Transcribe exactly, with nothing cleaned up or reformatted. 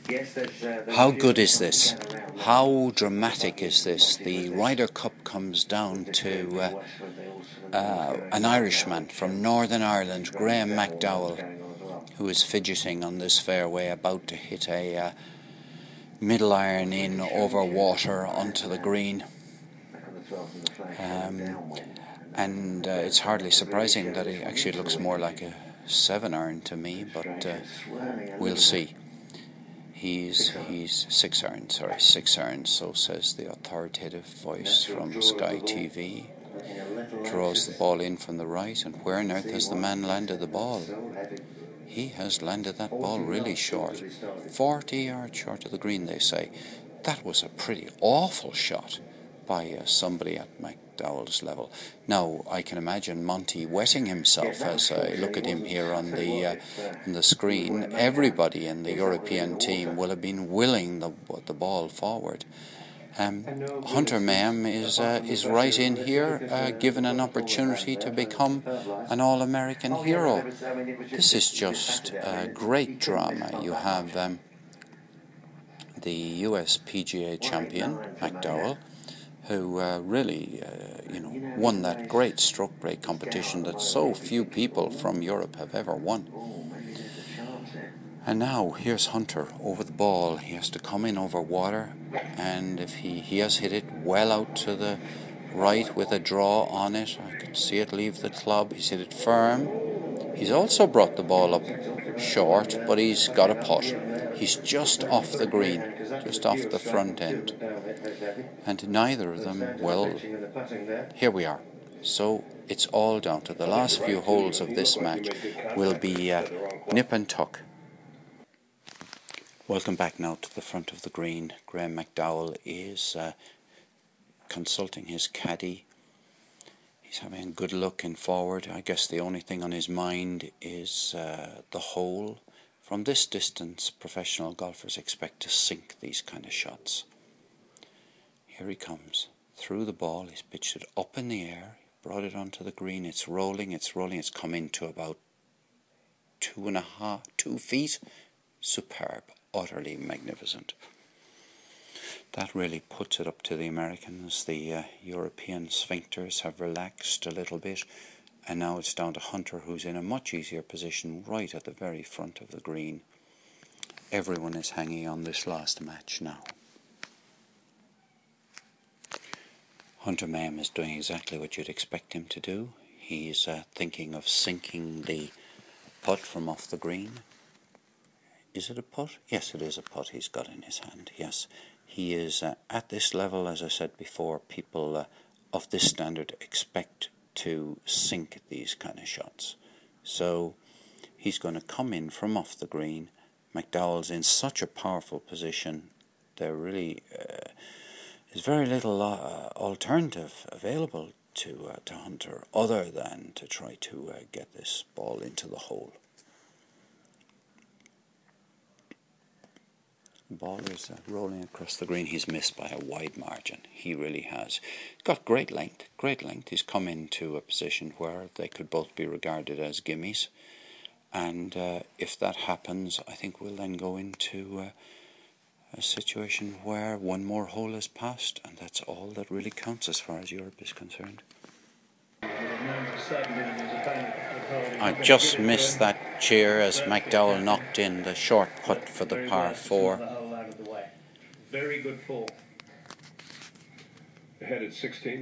How good is this? How dramatic is this? The Ryder Cup comes down to uh, uh, an Irishman from Northern Ireland, Graham McDowell, who is fidgeting on this fairway, about to hit a uh, middle iron in over water onto the green. Um, and uh, it's hardly surprising that he actually looks more like a seven iron to me, but uh, we'll see. He's he's six iron, sorry, six iron, so says the authoritative voice from Sky T V. Draws the ball in from the right, and where on earth has the man landed the ball? He has landed that ball really short. forty yards short of the green, they say. That was a pretty awful shot by uh, somebody at McDowell's level. Now, I can imagine Monty wetting himself as I look at him here on the uh, on the screen. Everybody in the European team will have been willing the the ball forward. Um, Hunter Mayhem is uh, is right in here, uh, given an opportunity to become an All-American hero. This is just uh, great drama. You have um, the U S P G A champion, McDowell, who uh, really, uh, you know, won that great stroke break competition that so few people from Europe have ever won. And now here's Hunter over the ball. He has to come in over water, and if he, he has hit it well out to the right with a draw on it. I can see it leave the club. He's hit it firm. He's also brought the ball up short, but he's got a putt. He's just off the green, just off the front end. And neither of them, well, here we are. So it's all down to the last few holes of this match will be uh, nip and tuck. Welcome back now to the front of the green. Graham McDowell is uh, consulting his caddy. He's having a good look in forward. I guess the only thing on his mind is uh, the hole. From this distance, professional golfers expect to sink these kind of shots. Here he comes. Through the ball, he's pitched it up in the air, brought it onto the green. It's rolling, it's rolling, it's come into about two and a half, two feet. Superb. Utterly magnificent. That really puts it up to the Americans. The uh, European sphincters have relaxed a little bit, and now it's down to Hunter, who's in a much easier position right at the very front of the green. Everyone is hanging on this last match now. Hunter Mayhem is doing exactly what you'd expect him to do. He's uh, thinking of sinking the putt from off the green. Is it a putt? Yes, it is a putt he's got in his hand, yes. He is uh, at this level, as I said before, people uh, of this standard expect to sink these kind of shots. So he's going to come in from off the green. McDowell's in such a powerful position. There really uh, is very little uh, alternative available to, uh, to Hunter other than to try to uh, get this ball into the hole. The ball is uh, rolling across the green. He's missed by a wide margin. He really has. Got great length, great length. He's come into a position where they could both be regarded as gimmies. And uh, if that happens, I think we'll then go into uh, a situation where one more hole is passed, and that's all that really counts as far as Europe is concerned. I just missed that cheer as McDowell knocked in the short putt for the par four. Very good pull. Ahead at sixteen.